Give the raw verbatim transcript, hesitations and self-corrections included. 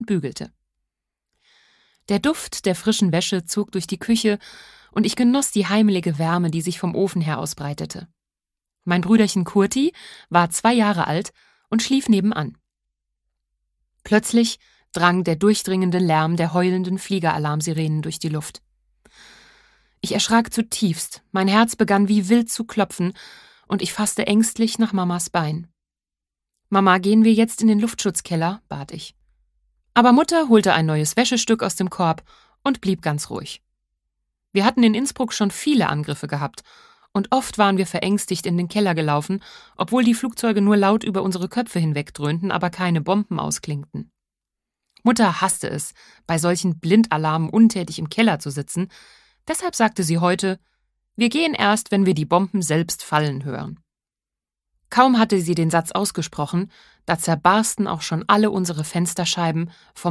bügelte. Der Duft der frischen Wäsche zog durch die Küche und ich genoss die heimelige Wärme, die sich vom Ofen her ausbreitete. Mein Brüderchen Kurti war zwei Jahre alt und schlief nebenan. Plötzlich drang der durchdringende Lärm der heulenden Fliegeralarmsirenen durch die Luft. Ich erschrak zutiefst, mein Herz begann wie wild zu klopfen und ich fasste ängstlich nach Mamas Bein. »Mama, gehen wir jetzt in den Luftschutzkeller?« bat ich. Aber Mutter holte ein neues Wäschestück aus dem Korb und blieb ganz ruhig. Wir hatten in Innsbruck schon viele Angriffe gehabt und oft waren wir verängstigt in den Keller gelaufen, obwohl die Flugzeuge nur laut über unsere Köpfe hinweg dröhnten, aber keine Bomben ausklingten. Mutter hasste es, bei solchen Blindalarmen untätig im Keller zu sitzen, deshalb sagte sie heute, wir gehen erst, wenn wir die Bomben selbst fallen hören. Kaum hatte sie den Satz ausgesprochen, da zerbarsten auch schon alle unsere Fensterscheiben vom